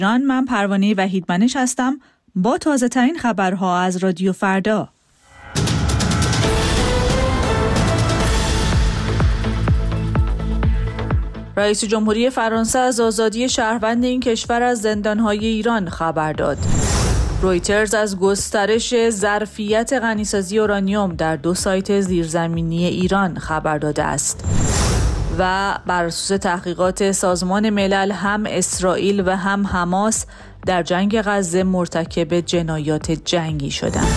من پروانه وحیدمنش هستم با تازه ترین خبرها از رادیو فردا. رئیس جمهوری فرانسه از آزادی شهروند این کشور از زندانهای ایران خبر داد. رویترز از گسترش ظرفیت غنیسازی اورانیوم در 2 سایت زیرزمینی ایران خبر داده است. و بر اساس تحقیقات سازمان ملل هم اسرائیل و هم حماس در جنگ غزه مرتکب جنایات جنگی شدند.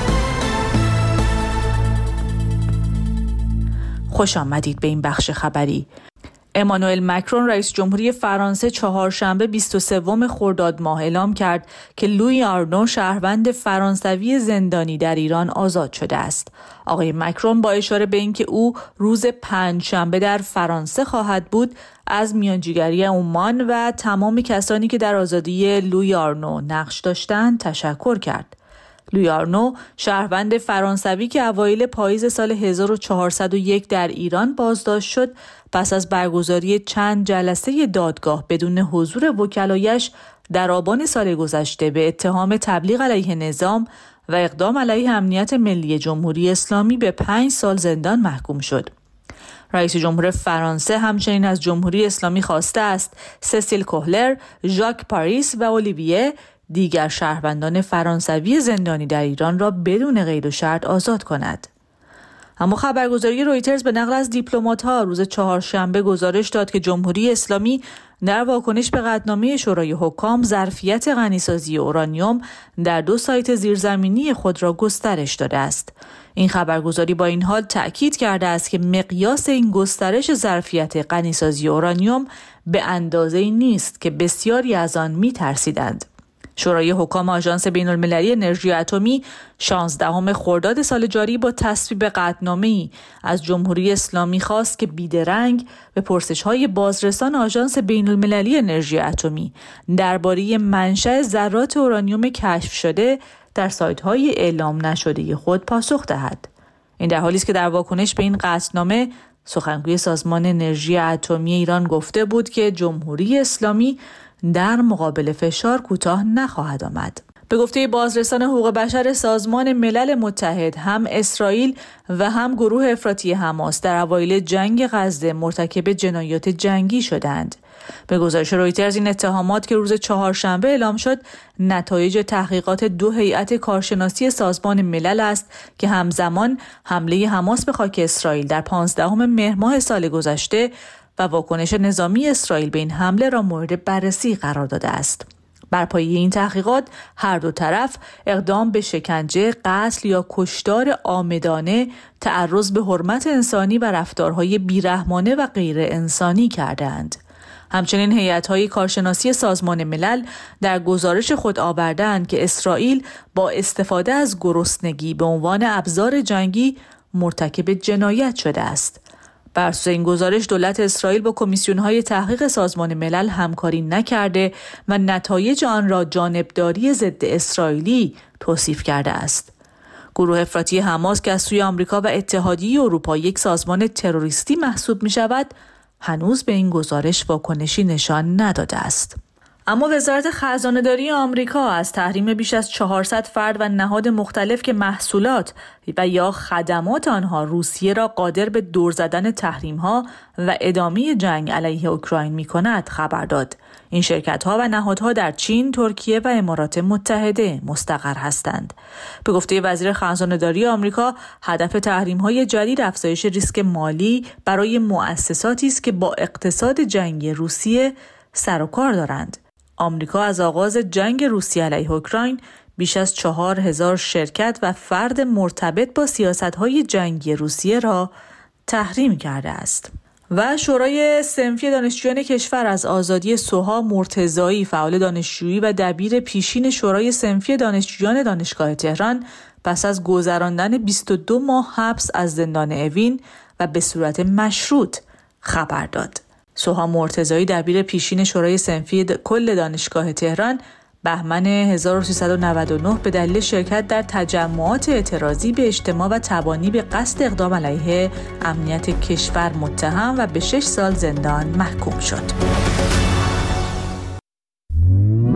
خوش آمدید به این بخش خبری. امانوئل مکرون رئیس جمهوری فرانسه چهارشنبه 23 خرداد ماه اعلام کرد که لویی آرنو شهروند فرانسوی زندانی در ایران آزاد شده است. آقای مکرون با اشاره به اینکه او روز پنجشنبه در فرانسه خواهد بود، از میانجیگری عمان و تمام کسانی که در آزادی لویی آرنو نقش داشتند تشکر کرد. لویی آرنو شهروند فرانسوی که اوایل پاییز سال 1401 در ایران بازداشت شد، پس از برگزاری چند جلسه دادگاه بدون حضور وکلایش در آبان سال گذشته به اتهام تبلیغ علیه نظام و اقدام علیه امنیت ملی جمهوری اسلامی به 5 سال زندان محکوم شد. رئیس جمهور فرانسه همچنین از جمهوری اسلامی خواسته است سسیل کوهلر، ژاک پاریس و اولیویه دیگر شهروندان فرانسوی زندانی در ایران را بدون قید و شرط آزاد کند. اما خبرگزاری رویترز به نقل از دیپلمات‌ها روز چهارشنبه گزارش داد که جمهوری اسلامی در واکنش به قطعنامه شورای حکام ظرفیت غنیسازی اورانیوم در 2 سایت زیرزمینی خود را گسترش داده است. این خبرگزاری با این حال تأکید کرده است که مقیاس این گسترش ظرفیت غنیسازی اورانیوم به اندازه‌ای نیست که بسیاری از آن می‌ترسیدند. شورای حکام آژانس بین‌المللی انرژی اتمی 16 خرداد سال جاری با تصویب قطعنامه‌ای از جمهوری اسلامی خواست که بیدرنگ به پرسش‌های بازرسان آژانس بین‌المللی انرژی اتمی درباره منشأ ذرات اورانیوم کشف شده در سایت‌های اعلام نشده خود پاسخ دهد. این در حالی است که در واکنش به این قطعنامه سخنگوی سازمان انرژی اتمی ایران گفته بود که جمهوری اسلامی در مقابل فشار کوتاه نخواهد آمد. به گفته بازرسان حقوق بشر سازمان ملل متحد، هم اسرائیل و هم گروه افراطی حماس در اوایل جنگ غزه مرتکب جنایات جنگی شدند. به گزارش رویترز این اتهامات که روز چهارشنبه اعلام شد نتایج تحقیقات 2 هیئت کارشناسی سازمان ملل است که همزمان حمله حماس به خاک اسرائیل در 15 مهر ماه سال گذشته و واکنش نظامی اسرائیل به این حمله را مورد بررسی قرار داده است. بر پایه این تحقیقات هر دو طرف اقدام به شکنجه، قتل یا کشتار عامدانه، تعرض به حرمت انسانی و رفتارهای بیرحمانه و غیر انسانی کردند. همچنین هیئت‌های کارشناسی سازمان ملل در گزارش خود آوردند که اسرائیل با استفاده از گرسنگی به عنوان ابزار جنگی مرتکب جنایت شده است. بر اساس این گزارش دولت اسرائیل با کمیسیون‌های تحقیق سازمان ملل همکاری نکرده و نتایج آن را جانبداری ضد اسرائیلی توصیف کرده است. گروه افراطی حماس که از سوی آمریکا و اتحادیه اروپا یک سازمان تروریستی محسوب می‌شود، هنوز به این گزارش واکنشی نشان نداده است. اما وزارت خزانه‌داری آمریکا از تحریم بیش از 400 فرد و نهاد مختلف که محصولات و یا خدمات آنها روسیه را قادر به دور زدن تحریم‌ها و ادامه جنگ علیه اوکراین می‌کند خبر داد. این شرکت‌ها و نهادها در چین، ترکیه و امارات متحده مستقر هستند. به گفته وزیر خزانه‌داری آمریکا، هدف تحریم‌های جدید افزایش ریسک مالی برای مؤسساتی است که با اقتصاد جنگی روسیه سر و کار دارند. آمریکا از آغاز جنگ روسیه علیه اوکراین بیش از 4000 شرکت و فرد مرتبط با سیاست‌های جنگی روسیه را تحریم کرده است. و شورای صنفی دانشجویان کشور از آزادی سوها مرتضایی، فعال دانشجویی و دبیر پیشین شورای صنفی دانشجویان دانشگاه تهران، پس از گذراندن 22 ماه حبس از زندان اوین و به صورت مشروط خبر داد. سوها مرتضایی، دبیر پیشین شورای صنفی کل دانشگاه تهران، بهمن 1399 به دلیل شرکت در تجمعات اعتراضی به اجتماع و تبانی به قصد اقدام علیه امنیت کشور متهم و به 6 سال زندان محکوم شد.